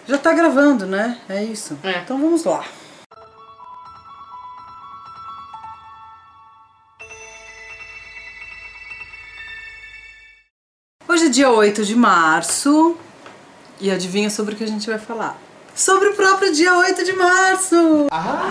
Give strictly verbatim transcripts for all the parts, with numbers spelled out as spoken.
Já tá gravando, né? É isso. É. Então vamos lá. Hoje é dia oito de março e adivinha sobre o que a gente vai falar? Sobre o próprio dia oito de março!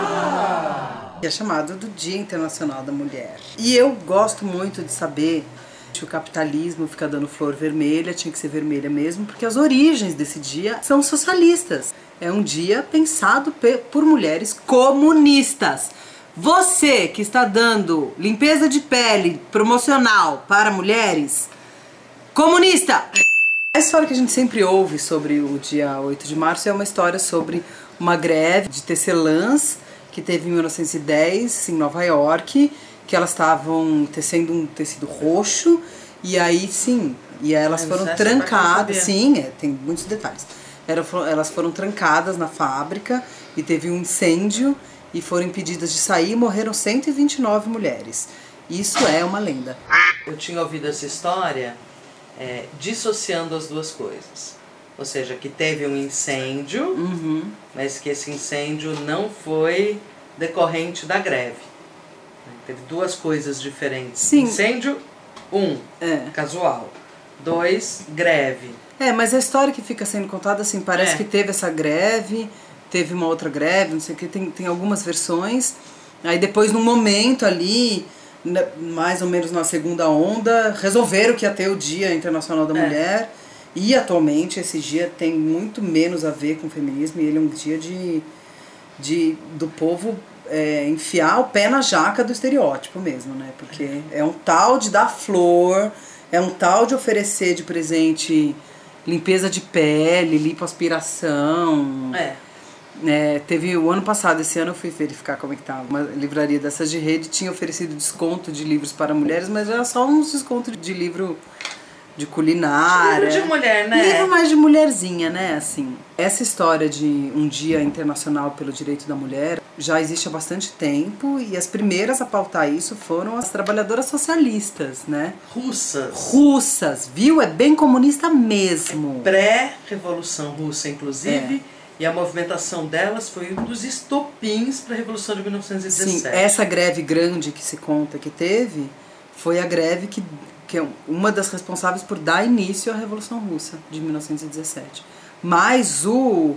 Ah! Que é chamado do Dia Internacional da Mulher. E eu gosto muito de saber que o capitalismo fica dando flor vermelha, tinha que ser vermelha mesmo, porque as origens desse dia são socialistas. É um dia pensado por mulheres comunistas. Você que está dando limpeza de pele promocional para mulheres, comunista! A história que a gente sempre ouve sobre o dia oito de março é uma história sobre uma greve de tecelãs que teve em mil novecentos e dez em Nova York, que elas estavam tecendo um tecido roxo e aí sim, e aí elas foram trancadas, sim, é, tem muitos detalhes. Elas foram trancadas na fábrica e teve um incêndio e foram impedidas de sair e morreram cento e vinte e nove mulheres. Isso é uma lenda. Eu tinha ouvido essa história é, dissociando as duas coisas. Ou seja, que teve um incêndio, uhum. mas que esse incêndio não foi decorrente da greve. Teve duas coisas diferentes. Sim. Incêndio, um, é. casual. Dois, greve. É, mas a história que fica sendo contada, assim, parece é. que teve essa greve, teve uma outra greve, não sei o que, tem, tem algumas versões. Aí depois, num momento ali, mais ou menos na segunda onda, resolveram que ia ter o Dia Internacional da é. Mulher. E atualmente esse dia tem muito menos a ver com o feminismo, e ele é um dia de, de do povo é, enfiar o pé na jaca do estereótipo mesmo, né? Porque é um tal de dar flor, é um tal de oferecer de presente limpeza de pele, lipoaspiração. É. É, teve o ano passado, esse ano eu fui verificar como é que tava. Uma livraria dessas de rede tinha oferecido desconto de livros para mulheres, mas era só uns descontos de livro de culinária. Livro de mulher, né? Livro mais de mulherzinha, né? Assim, essa história de um dia internacional pelo direito da mulher já existe há bastante tempo e as primeiras a pautar isso foram as trabalhadoras socialistas, né? Russas. Russas, viu? É bem comunista mesmo. Pré-revolução russa, inclusive. É. E a movimentação delas foi um dos estopins para a Revolução de mil novecentos e dezessete. Sim, essa greve grande que se conta que teve foi a greve que, que é uma das responsáveis por dar início à Revolução Russa de mil novecentos e dezessete. Mas o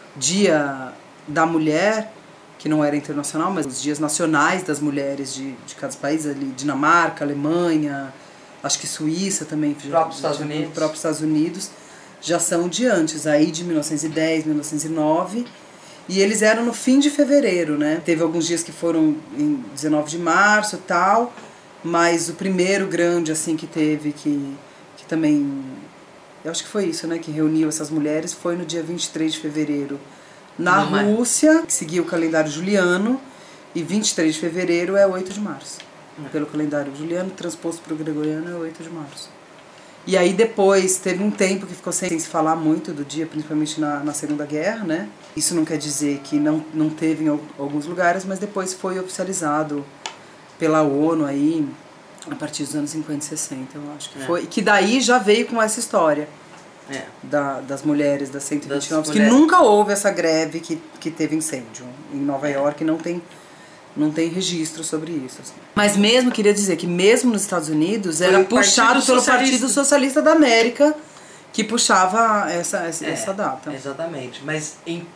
Dia da Mulher, que não era internacional, mas os dias nacionais das mulheres de, de cada país, ali, Dinamarca, Alemanha, acho que Suíça também, próprios Estados Unidos. próprios Estados Unidos, já são de antes, aí de mil novecentos e dez, mil novecentos e nove, e eles eram no fim de fevereiro, né? Teve alguns dias que foram em dezenove de março e tal, mas o primeiro grande, assim, que teve, que, que também, eu acho que foi isso, né, que reuniu essas mulheres, foi no dia vinte e três de fevereiro, na Não Rússia, que seguia o calendário juliano, e vinte e três de fevereiro é oito de março. Hum. Pelo calendário juliano, transposto para o gregoriano, é oito de março. E aí depois teve um tempo que ficou sem, sem se falar muito do dia, principalmente na, na Segunda Guerra, né? Isso não quer dizer que não, não teve em alguns lugares, mas depois foi oficializado pela ONU aí, a partir dos anos cinquenta e sessenta, eu acho que é. foi. E que daí já veio com essa história é. da, das mulheres, das cento e vinte e nove, das que mulheres. nunca houve essa greve que, que teve incêndio. Em Nova York não tem... Não tem registro sobre isso. Assim. Mas mesmo, queria dizer que mesmo nos Estados Unidos era puxado pelo Partido Socialista da América, que puxava essa, essa, é, essa data. Exatamente. Mas em...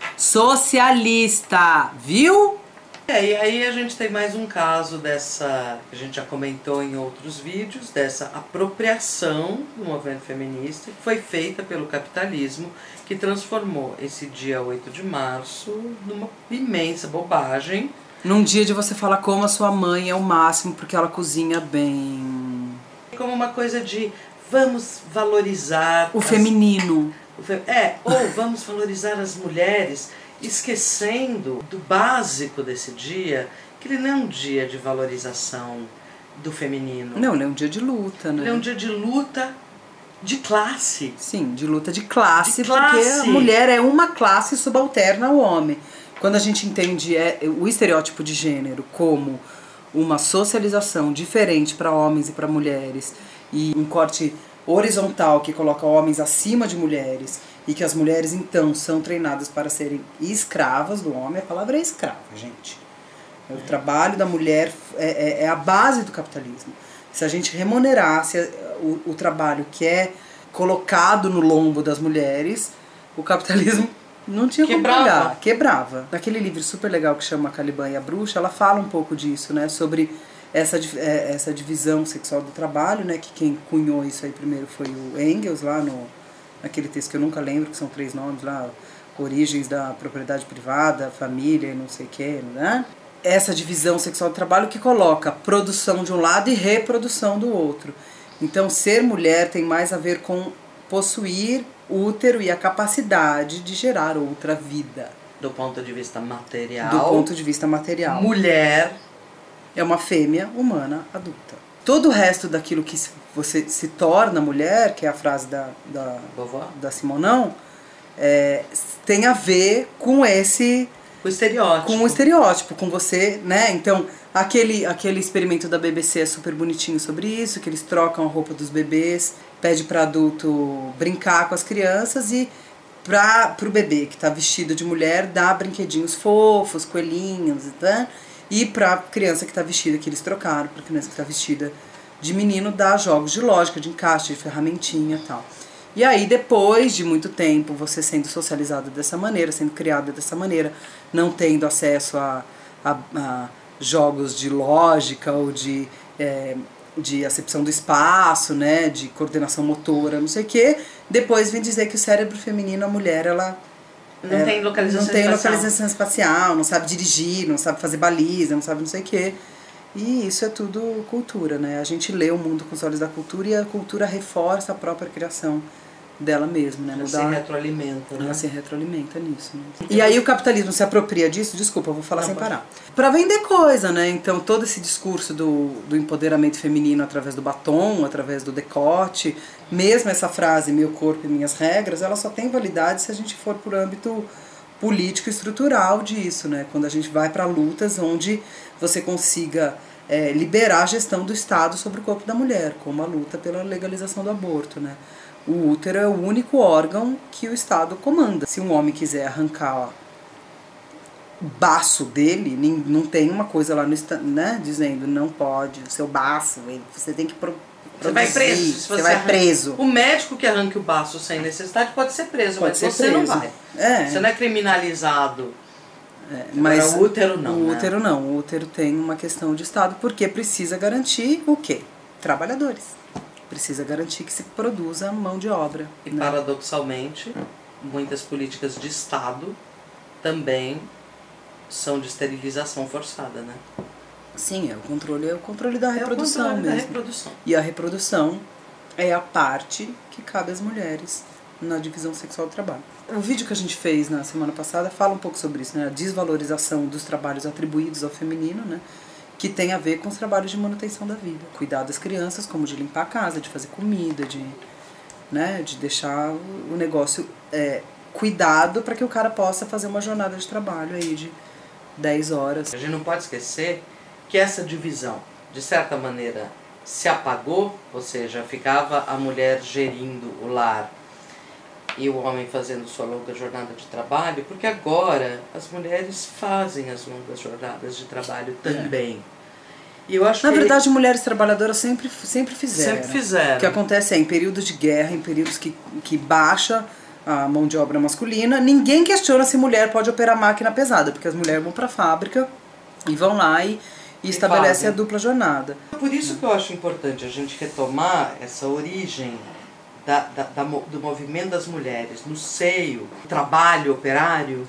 Socialista, viu? É, e aí a gente tem mais um caso dessa, que a gente já comentou em outros vídeos, dessa apropriação do movimento feminista que foi feita pelo capitalismo, que transformou esse dia oito de março numa imensa bobagem. Num dia de você falar como a sua mãe é o máximo porque ela cozinha bem. Como uma coisa de vamos valorizar... O as... feminino. O fe... É, ou vamos valorizar as mulheres, esquecendo do básico desse dia, que ele não é um dia de valorização do feminino. Não, ele é um dia de luta, né? Ele é um dia de luta de classe. Sim, de luta de classe, de classe. Porque a mulher é uma classe subalterna ao homem. Quando a gente entende é, o estereótipo de gênero como uma socialização diferente para homens e para mulheres e um corte horizontal que coloca homens acima de mulheres e que as mulheres então são treinadas para serem escravas do homem, a palavra é escrava, gente. O trabalho da mulher é, é, é a base do capitalismo. Se a gente remunerasse o, o trabalho que é colocado no lombo das mulheres, o capitalismo não tinha como pagar, quebrava. Naquele livro super legal que chama Caliban e a Bruxa, ela fala um pouco disso, né, sobre essa, essa divisão sexual do trabalho, né, que quem cunhou isso aí primeiro foi o Engels, lá no, naquele texto que eu nunca lembro, que são três nomes lá, Origens da Propriedade Privada, Família e não sei o que, né? Essa divisão sexual do trabalho que coloca produção de um lado e reprodução do outro. Então, ser mulher tem mais a ver com possuir útero e a capacidade de gerar outra vida. Do ponto de vista material. Do ponto de vista material. Mulher é uma fêmea humana adulta. Todo o resto daquilo que você se torna mulher, que é a frase da, da, da Simonão, é, tem a ver com esse... O estereótipo. Com o estereótipo, com você, né? Então, aquele, aquele experimento da B B C é super bonitinho sobre isso, que eles trocam a roupa dos bebês, pede para adulto brincar com as crianças e para pro bebê que tá vestido de mulher dá brinquedinhos fofos, coelhinhos, né? E pra criança que tá vestida, que eles trocaram, pra criança que tá vestida de menino, dá jogos de lógica, de encaixe, de ferramentinha e tal. E aí, depois de muito tempo, você sendo socializada dessa maneira, sendo criada dessa maneira, não tendo acesso a, a, a jogos de lógica ou de, é, de acepção do espaço, né, de coordenação motora, não sei o quê, depois vem dizer que o cérebro feminino, a mulher, ela... Não é, tem localização não tem espacial. localização espacial, não sabe dirigir, não sabe fazer baliza, não sabe não sei o quê. E isso é tudo cultura, né? A gente lê o mundo com os olhos da cultura e a cultura reforça a própria criação dela mesma, né? Ela Mudar, se retroalimenta, né? Ela se retroalimenta nisso, né? E aí o capitalismo se apropria disso, desculpa, eu vou falar Não, sem pode. parar. Pra vender coisa, né? Então todo esse discurso do, do empoderamento feminino através do batom, através do decote, mesmo essa frase, meu corpo e minhas regras, ela só tem validade se a gente for por âmbito político e estrutural disso, né? Quando a gente vai para lutas onde você consiga é, liberar a gestão do Estado sobre o corpo da mulher, como a luta pela legalização do aborto, né? O útero é o único órgão que o Estado comanda. Se um homem quiser arrancar o baço dele, não tem uma coisa lá no Estado, né, dizendo não pode, o seu baço, você tem que pro, você vai preso. Se você, você vai arranca, preso. O médico que arranque o baço sem necessidade pode ser preso, pode mas ser você preso. Não vai. É. Você não é criminalizado. É, mas Agora, o útero não. O né? útero não. O útero tem uma questão de Estado, porque precisa garantir o quê? Trabalhadores. Precisa garantir que se produza mão de obra. E né? paradoxalmente, muitas políticas de Estado também são de esterilização forçada, né? Sim, é o controle, é o controle da reprodução é o controle mesmo. Da reprodução. E a reprodução é a parte que cabe às mulheres na divisão sexual do trabalho. O vídeo que a gente fez na semana passada fala um pouco sobre isso, né? A desvalorização dos trabalhos atribuídos ao feminino, né? Que tem a ver com os trabalhos de manutenção da vida. Cuidar das crianças, como de limpar a casa, de fazer comida, de, né, de deixar o negócio é, cuidado para que o cara possa fazer uma jornada de trabalho aí de dez horas. A gente não pode esquecer que essa divisão, de certa maneira, se apagou, ou seja, ficava a mulher gerindo o lar e o homem fazendo sua longa jornada de trabalho, porque agora as mulheres fazem as longas jornadas de trabalho também. É. E eu acho Na que verdade, ele... mulheres trabalhadoras sempre, sempre fizeram. Sempre fizeram. O que acontece é, em períodos de guerra, em períodos que, que baixa a mão de obra masculina, ninguém questiona se mulher pode operar máquina pesada, porque as mulheres vão para a fábrica e vão lá e, e, e estabelecem fazem. a dupla jornada. Por isso que eu acho importante a gente retomar essa origem Da, da, da, do movimento das mulheres no seio do trabalho operário,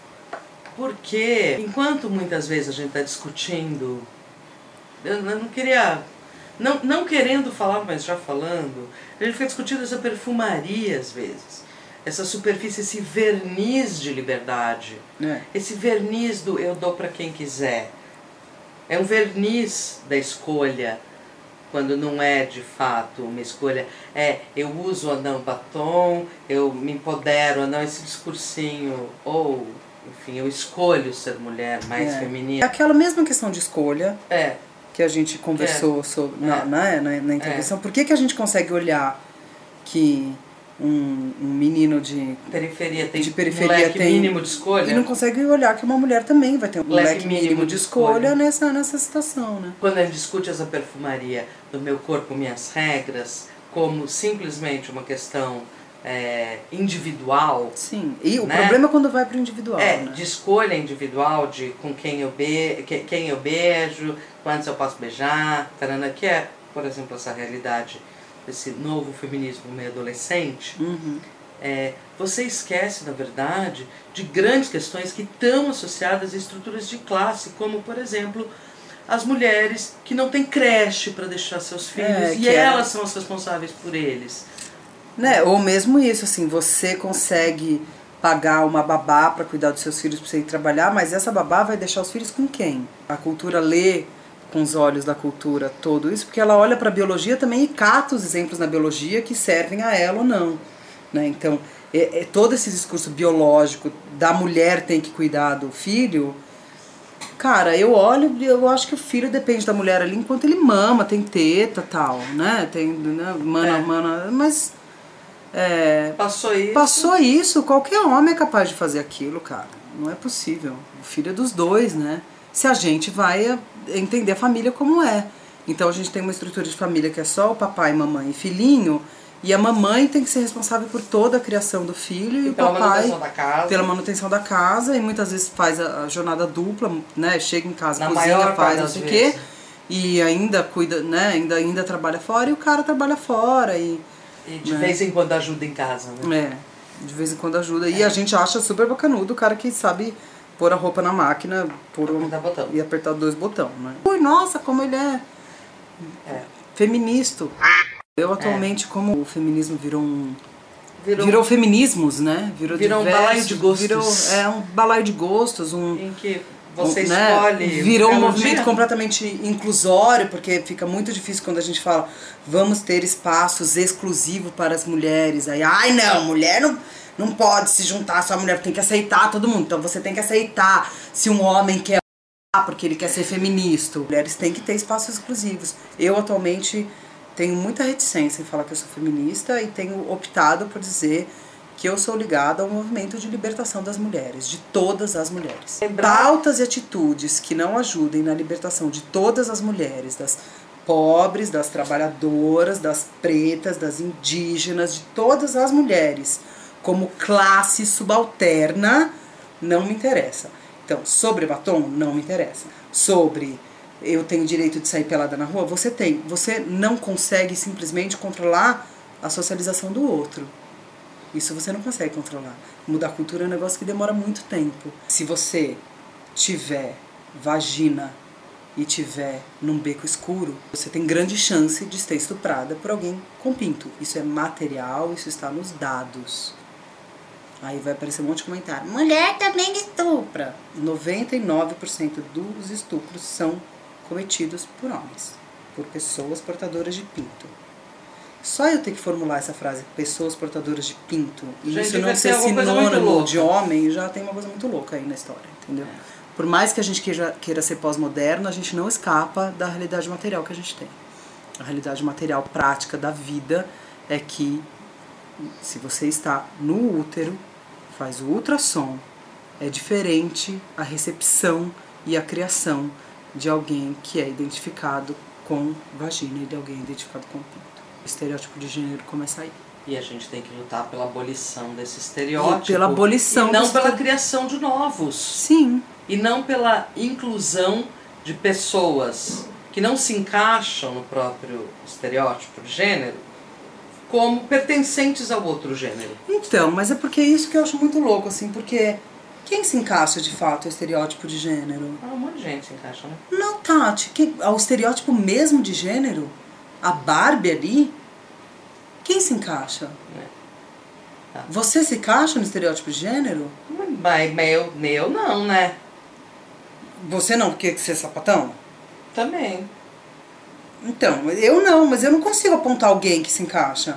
porque enquanto muitas vezes a gente está discutindo, eu não queria, não, não querendo falar, mas já falando, a gente fica discutindo essa perfumaria às vezes, essa superfície, esse verniz de liberdade, é. esse verniz do eu dou para quem quiser, é um verniz da escolha, quando não é de fato uma escolha, é eu uso ou não batom, eu me empodero ou não, esse discursinho, ou, enfim, eu escolho ser mulher mais é. feminina. Aquela mesma questão de escolha é. que a gente conversou é. sobre, na, é. na, na, na intervenção, é. por que, que a gente consegue olhar que um, um menino de periferia tem de periferia um leque tem, mínimo de escolha. E não consegue olhar que uma mulher também vai ter um leque, leque mínimo, mínimo de escolha, escolha nessa, nessa situação, né? Quando a gente discute essa perfumaria do meu corpo, minhas regras, como simplesmente uma questão é, individual. Sim, e o né? problema é quando vai para o individual. É, né? de escolha individual, de com quem eu, be quem eu beijo, quantos eu posso beijar, tarana, que é, por exemplo, essa realidade desse novo feminismo meio adolescente. Uhum. É, você esquece, na verdade, de grandes questões que estão associadas a estruturas de classe, como, por exemplo, as mulheres que não têm creche para deixar seus filhos é, e era... elas são as responsáveis por eles. Né? Ou mesmo isso, assim, você consegue pagar uma babá para cuidar dos seus filhos para você ir trabalhar, mas essa babá vai deixar os filhos com quem? A cultura lê com os olhos da cultura todo isso, porque ela olha para a biologia também e cata os exemplos na biologia que servem a ela ou não. Né? Então, é, é, todo esse discurso biológico da mulher tem que cuidar do filho, cara, eu olho e eu acho que o filho depende da mulher ali enquanto ele mama, tem teta e tal, né? Tem, né? Mana, é. mana, mas... É, passou isso. Passou isso, qualquer homem é capaz de fazer aquilo, cara. Não é possível. O filho é dos dois, né? Se a gente vai entender a família como é. Então a gente tem uma estrutura de família que é só o papai, mamãe e filhinho, e a mamãe tem que ser responsável por toda a criação do filho e, e o pela papai manutenção da casa. Pela manutenção da casa, e muitas vezes faz a, a jornada dupla, né? Chega em casa, Na cozinha, faz não sei o quê, vezes. e ainda cuida, né? Ainda, ainda trabalha fora e o cara trabalha fora e E de né? vez em quando ajuda em casa, né? É, de vez em quando ajuda. É. E a gente acha super bacanudo o cara que sabe pôr a roupa na máquina pôr um, botão. e apertar dois botões, né? Ui, nossa, como ele é, é. feminista. Eu atualmente, é. como o feminismo virou um... Virou, virou feminismos, né? Virou, virou diversos, um balaio de gostos. Virou, é, um balaio de gostos. Um, em que você um, escolhe... Né? Virou um movimento dia. completamente inclusório, porque fica muito difícil quando a gente fala vamos ter espaços exclusivos para as mulheres. Aí, ai não, mulher não, não pode se juntar só a mulher, tem que aceitar todo mundo. Então você tem que aceitar se um homem quer porque ele quer ser feminista. Mulheres têm que ter espaços exclusivos. Eu atualmente tenho muita reticência em falar que eu sou feminista e tenho optado por dizer que eu sou ligada ao movimento de libertação das mulheres, de todas as mulheres. Pautas e atitudes que não ajudem na libertação de todas as mulheres, das pobres, das trabalhadoras, das pretas, das indígenas, de todas as mulheres, como classe subalterna, não me interessa. Então, sobre batom, não me interessa. Sobre eu tenho direito de sair pelada na rua, você tem. Você não consegue simplesmente controlar a socialização do outro. Isso você não consegue controlar. Mudar a cultura é um negócio que demora muito tempo. Se você tiver vagina e tiver num beco escuro, você tem grande chance de ser estuprada por alguém com pinto. Isso é material, isso está nos dados. Aí vai aparecer um monte de comentário. Mulher também estupra. noventa e nove por cento dos estupros são cometidos por homens, por pessoas portadoras de pinto. Só eu ter que formular essa frase, pessoas portadoras de pinto, e Gente, isso não ser sinônimo de homem, já tem uma coisa muito louca aí na história, entendeu? É. Por mais que a gente queira, queira ser pós-moderno, a gente não escapa da realidade material que a gente tem. A realidade material prática da vida é que se você está no útero, faz o ultrassom, é diferente a recepção e a criação de alguém que é identificado com vagina e de alguém identificado com pinto. O estereótipo de gênero começa aí. E a gente tem que lutar pela abolição desse estereótipo. E pela abolição. E não pela criação de novos. Sim. E não pela inclusão de pessoas que não se encaixam no próprio estereótipo de gênero como pertencentes ao outro gênero. Então, mas é porque é isso que eu acho muito louco, assim, porque quem se encaixa de fato ao estereótipo de gênero? Ah, um monte de gente se encaixa, né? Não, Tati, quem, ao estereótipo mesmo de gênero? A Barbie ali? Quem se encaixa? É. Tá. Você se encaixa no estereótipo de gênero? Mas meu, meu não, né? Você não, porque você é sapatão? Também. Então, eu não, mas eu não consigo apontar alguém que se encaixa.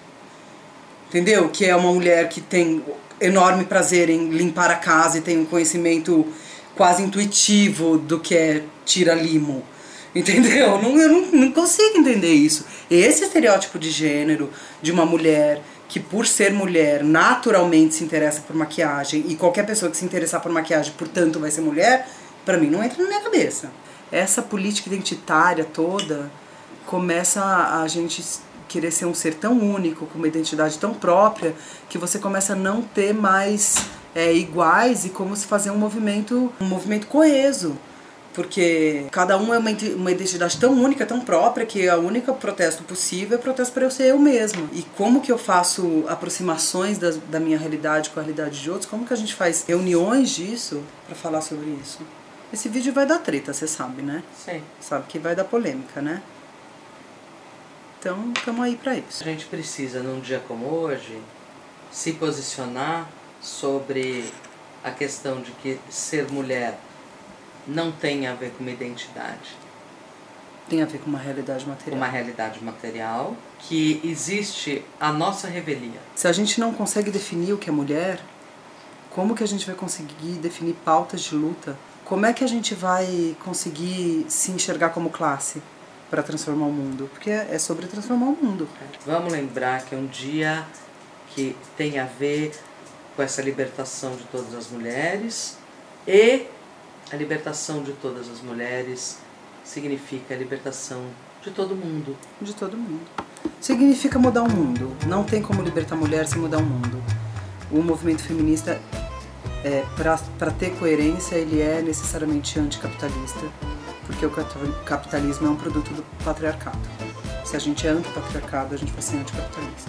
Entendeu? Que é uma mulher que tem enorme prazer em limpar a casa e tem um conhecimento quase intuitivo do que é tira-limo. Entendeu? Não, eu não, não consigo entender isso. Esse estereótipo de gênero de uma mulher que por ser mulher naturalmente se interessa por maquiagem e qualquer pessoa que se interessar por maquiagem, portanto, vai ser mulher, pra mim não entra na minha cabeça. Essa política identitária toda começa a, a gente querer ser um ser tão único, com uma identidade tão própria, que você começa a não ter mais é, iguais e como se fazer um movimento, um movimento coeso. Porque cada um é uma, uma identidade tão única, tão própria, que a única protesto possível é protesto para eu ser eu mesma. E como que eu faço aproximações da, da minha realidade com a realidade de outros? Como que a gente faz reuniões disso para falar sobre isso? Esse vídeo vai dar treta, você sabe, né? Sim. Sabe que vai dar polêmica, né? Então, estamos aí para isso. A gente precisa, num dia como hoje, se posicionar sobre a questão de que ser mulher não tem a ver com uma identidade. Tem a ver com uma realidade material. Uma realidade material, que existe a nossa revelia. Se a gente não consegue definir o que é mulher, como que a gente vai conseguir definir pautas de luta? Como é que a gente vai conseguir se enxergar como classe para transformar o mundo? Porque é sobre transformar o mundo. Vamos lembrar que é um dia que tem a ver com essa libertação de todas as mulheres, e a libertação de todas as mulheres significa a libertação de todo mundo. De todo mundo. Significa mudar o mundo. Não tem como libertar a mulher sem mudar o mundo. O movimento feminista, é, para ter coerência, ele é necessariamente anticapitalista, porque o capitalismo é um produto do patriarcado. Se a gente é antipatriarcado, a gente vai ser anticapitalista.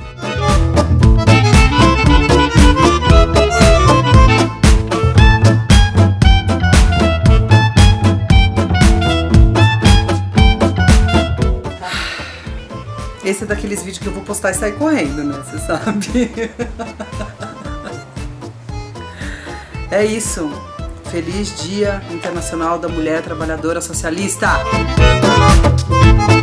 Esse é daqueles vídeos que eu vou postar e sair correndo, né? Você sabe? É isso. Feliz Dia Internacional da Mulher Trabalhadora Socialista!